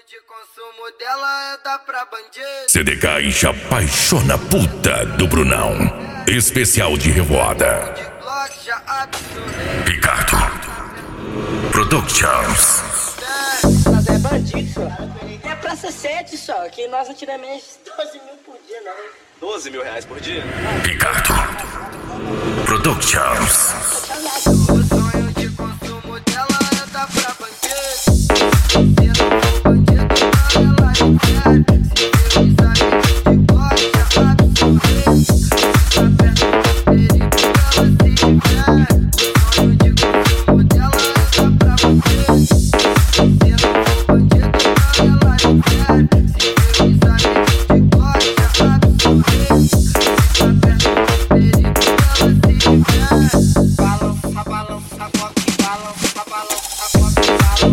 de consumo dela é dar pra bandido. CDK e apaixona puta do Brunão. Especial de revoada. De Glock já absurdo. Ricardo Productions. Nós é bandido, só. É Praça 7 só, que nós não tiramos menos de 12 mil por dia, não. 12 mil reais por dia? Ricardo Productions. O sonho de consumo dela é dar pra bandido. Se não for bandido, então ela não quer. Se meus amigos de Glock já absurdo. Tá perto do perigo, ela se diverte. O sonho de consumo dela é dar pra bandido. Se não for bandido, então ela não quer. Se meus amigos de Glock já absurdo. Tá perto do perigo, ela se diverte. Balança, balança, bota, balança, balança, bota,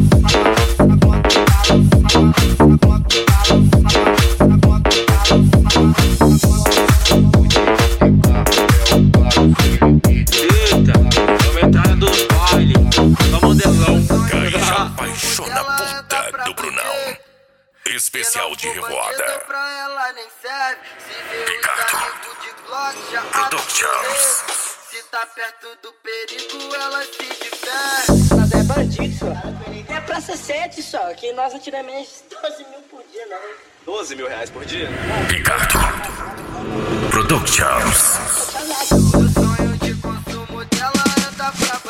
Eita, comentário dos baile, só modelão. Caixa apaixona puta do Brunão. Especial de revoada. Pra ela nem serve. Se vê os Ricardo amigos de Glock já Productions. se tá perto do perigo, ela se diverte. Nós é bandido, só. É Praça 7 só, que nós não tiramos menos de 12 mil por dia, não. 12 mil reais por dia? Ricardo Productions. O sonho de consumo dela é dar pra